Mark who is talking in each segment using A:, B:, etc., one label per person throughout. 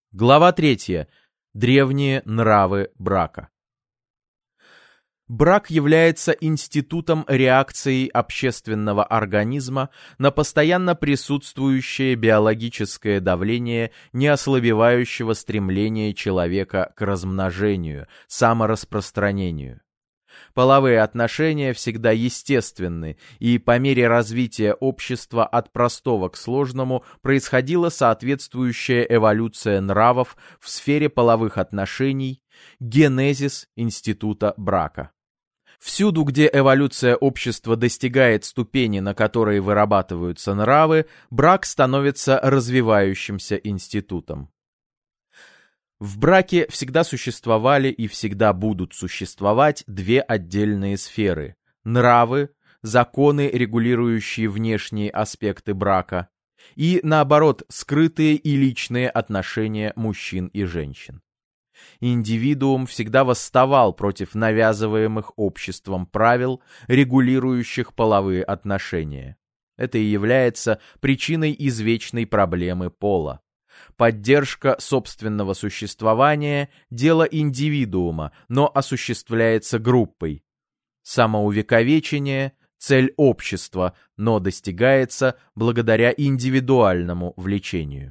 A: Глава 3. Древние нравы брака. Брак является институтом реакции общественного организма на постоянно присутствующее биологическое давление неослабевающего стремления человека к размножению, самораспространению. Половые отношения всегда естественны, и по мере развития общества от простого к сложному происходила соответствующая эволюция нравов в сфере половых отношений, генезис института брака. Всюду, где эволюция общества достигает ступени, на которой вырабатываются нравы, брак становится развивающимся институтом. В браке всегда существовали и всегда будут существовать две отдельные сферы – нравы, законы, регулирующие внешние аспекты брака, и, наоборот, скрытые и личные отношения мужчин и женщин. Индивидуум всегда восставал против навязываемых обществом правил, регулирующих половые отношения. Это и является причиной извечной проблемы пола. Поддержка собственного существования – дело индивидуума, но осуществляется группой. Самоувековечение – цель общества, но достигается благодаря индивидуальному влечению.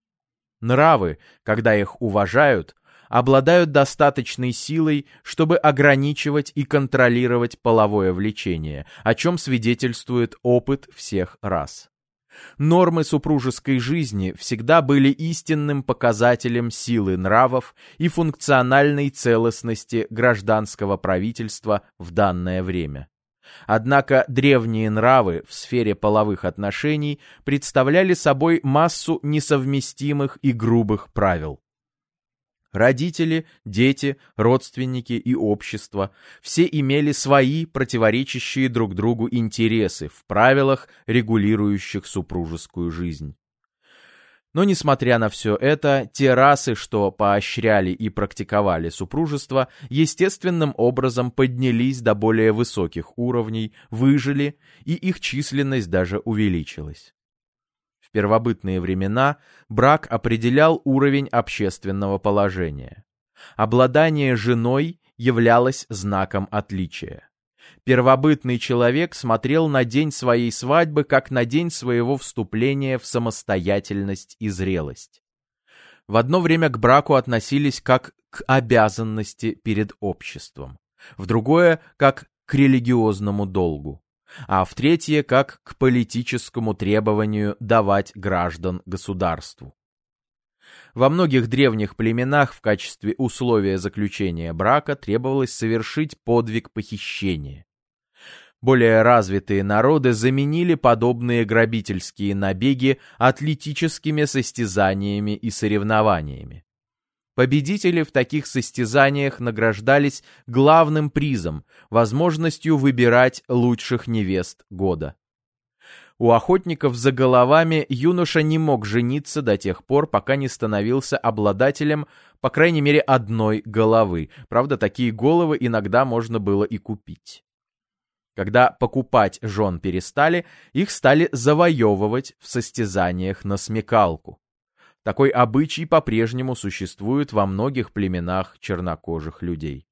A: Нравы, когда их уважают, обладают достаточной силой, чтобы ограничивать и контролировать половое влечение, о чем свидетельствует опыт всех рас. Нормы супружеской жизни всегда были истинным показателем силы нравов и функциональной целостности гражданского правительства в данное время. Однако древние нравы в сфере половых отношений представляли собой массу несовместимых и грубых правил. Родители, дети, родственники и общество – все имели свои противоречащие друг другу интересы в правилах, регулирующих супружескую жизнь. Но, несмотря на все это, те расы, что поощряли и практиковали супружество, естественным образом поднялись до более высоких уровней, выжили, и их численность даже увеличилась. В первобытные времена брак определял уровень общественного положения. Обладание женой являлось знаком отличия. Первобытный человек смотрел на день своей свадьбы как на день своего вступления в самостоятельность и зрелость. В одно время к браку относились как к обязанности перед обществом, в другое – как к религиозному долгу, а в третье, как к политическому требованию давать граждан государству. Во многих древних племенах в качестве условия заключения брака требовалось совершить подвиг похищения. Более развитые народы заменили подобные грабительские набеги атлетическими состязаниями и соревнованиями. Победители в таких состязаниях награждались главным призом – возможностью выбирать лучших невест года. У охотников за головами юноша не мог жениться до тех пор, пока не становился обладателем, по крайней мере, одной головы. Правда, такие головы иногда можно было и купить. Когда покупать жен перестали, их стали завоевывать в состязаниях на смекалку. Такой обычай по-прежнему существует во многих племенах чернокожих людей.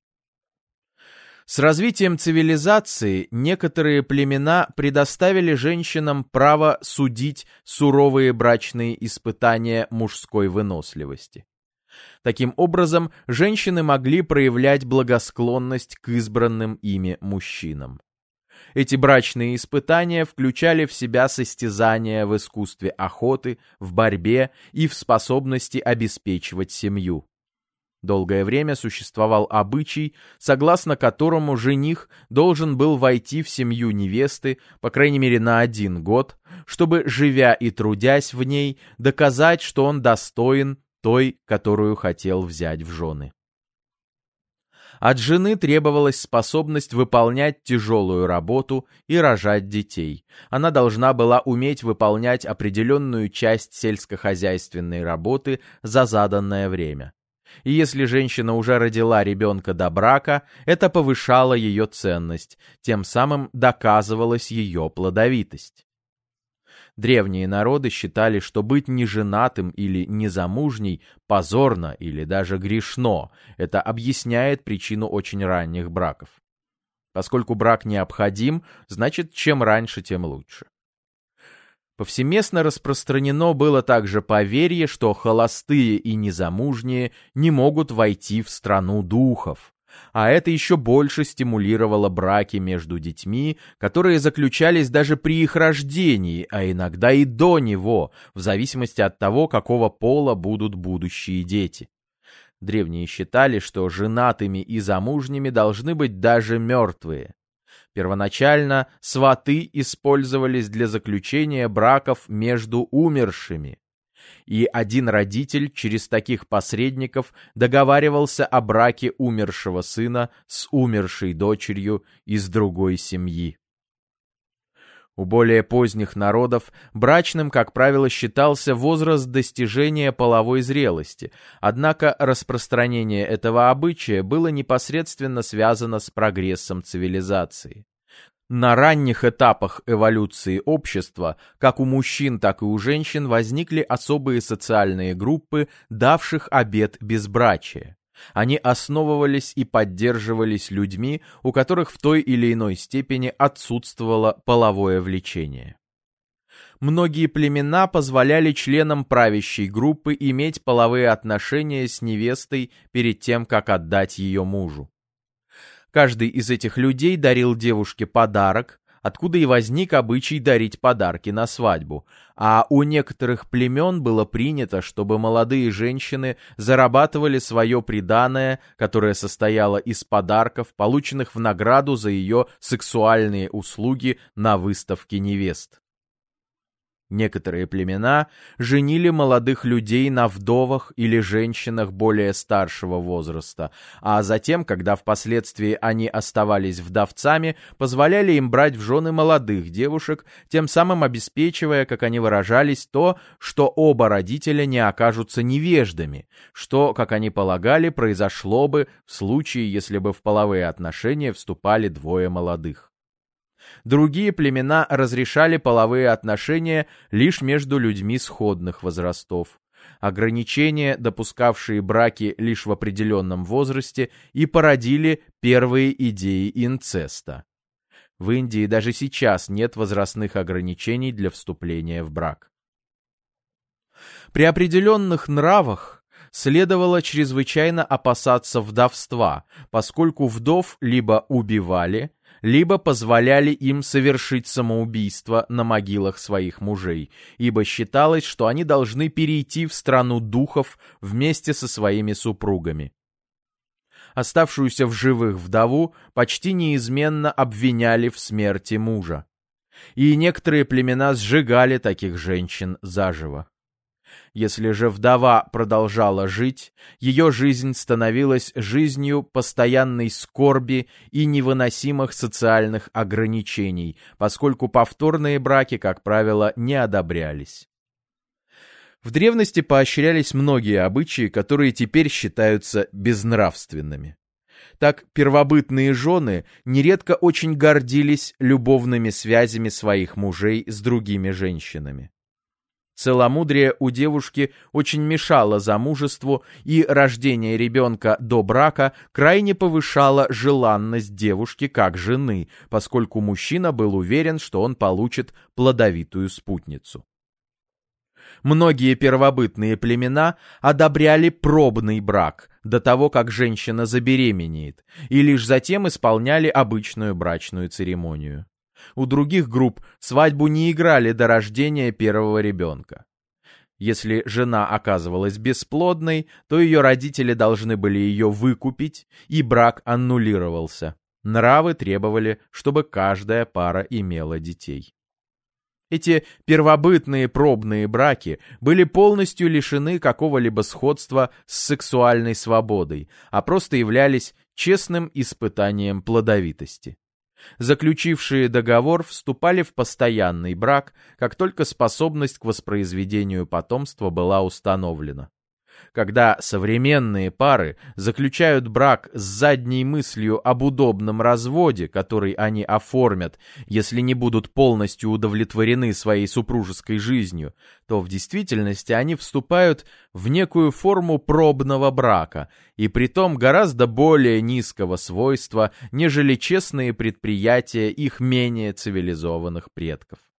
A: С развитием цивилизации некоторые племена предоставили женщинам право судить суровые брачные испытания мужской выносливости. Таким образом, женщины могли проявлять благосклонность к избранным ими мужчинам. Эти брачные испытания включали в себя состязания в искусстве охоты, в борьбе и в способности обеспечивать семью. Долгое время существовал обычай, согласно которому жених должен был войти в семью невесты, по крайней мере на 1 год, чтобы, живя и трудясь в ней, доказать, что он достоин той, которую хотел взять в жены. От жены требовалась способность выполнять тяжелую работу и рожать детей. Она должна была уметь выполнять определенную часть сельскохозяйственной работы за заданное время. И если женщина уже родила ребенка до брака, это повышало ее ценность, тем самым доказывалась ее плодовитость. Древние народы считали, что быть неженатым или незамужней позорно или даже грешно. Это объясняет причину очень ранних браков. Поскольку брак необходим, значит, чем раньше, тем лучше. Повсеместно распространено было также поверье, что холостые и незамужние не могут войти в страну духов. А это еще больше стимулировало браки между детьми, которые заключались даже при их рождении, а иногда и до него, в зависимости от того, какого пола будут будущие дети. Древние считали, что женатыми и замужними должны быть даже мертвые. Первоначально сваты использовались для заключения браков между умершими. И один родитель через таких посредников договаривался о браке умершего сына с умершей дочерью из другой семьи. У более поздних народов брачным, как правило, считался возраст достижения половой зрелости, однако распространение этого обычая было непосредственно связано с прогрессом цивилизации. На ранних этапах эволюции общества, как у мужчин, так и у женщин, возникли особые социальные группы, давших обет безбрачия. Они основывались и поддерживались людьми, у которых в той или иной степени отсутствовало половое влечение. Многие племена позволяли членам правящей группы иметь половые отношения с невестой перед тем, как отдать ее мужу. Каждый из этих людей дарил девушке подарок, откуда и возник обычай дарить подарки на свадьбу, а у некоторых племен было принято, чтобы молодые женщины зарабатывали свое приданое, которое состояло из подарков, полученных в награду за ее сексуальные услуги на выставке невест. Некоторые племена женили молодых людей на вдовах или женщинах более старшего возраста, а затем, когда впоследствии они оставались вдовцами, позволяли им брать в жены молодых девушек, тем самым обеспечивая, как они выражались, то, что оба родителя не окажутся невеждами, что, как они полагали, произошло бы в случае, если бы в половые отношения вступали двое молодых. Другие племена разрешали половые отношения лишь между людьми сходных возрастов. Ограничения, допускавшие браки лишь в определенном возрасте, и породили первые идеи инцеста. В Индии даже сейчас нет возрастных ограничений для вступления в брак. При определенных нравах следовало чрезвычайно опасаться вдовства, поскольку вдов либо убивали, либо позволяли им совершить самоубийство на могилах своих мужей, ибо считалось, что они должны перейти в страну духов вместе со своими супругами. Оставшуюся в живых вдову почти неизменно обвиняли в смерти мужа. И некоторые племена сжигали таких женщин заживо. Если же вдова продолжала жить, ее жизнь становилась жизнью постоянной скорби и невыносимых социальных ограничений, поскольку повторные браки, как правило, не одобрялись. В древности поощрялись многие обычаи, которые теперь считаются безнравственными. Так, первобытные жены нередко очень гордились любовными связями своих мужей с другими женщинами. Целомудрие у девушки очень мешало замужеству, и рождение ребенка до брака крайне повышало желанность девушки как жены, поскольку мужчина был уверен, что он получит плодовитую спутницу. Многие первобытные племена одобряли пробный брак до того, как женщина забеременеет, и лишь затем исполняли обычную брачную церемонию. У других групп свадьбу не играли до рождения первого ребенка. Если жена оказывалась бесплодной, то ее родители должны были ее выкупить, и брак аннулировался. Нравы требовали, чтобы каждая пара имела детей. Эти первобытные пробные браки были полностью лишены какого-либо сходства с сексуальной свободой, а просто являлись честным испытанием плодовитости. Заключившие договор вступали в постоянный брак, как только способность к воспроизведению потомства была установлена. Когда современные пары заключают брак с задней мыслью об удобном разводе, который они оформят, если не будут полностью удовлетворены своей супружеской жизнью, то в действительности они вступают в некую форму пробного брака, и притом гораздо более низкого свойства, нежели честные предприятия их менее цивилизованных предков.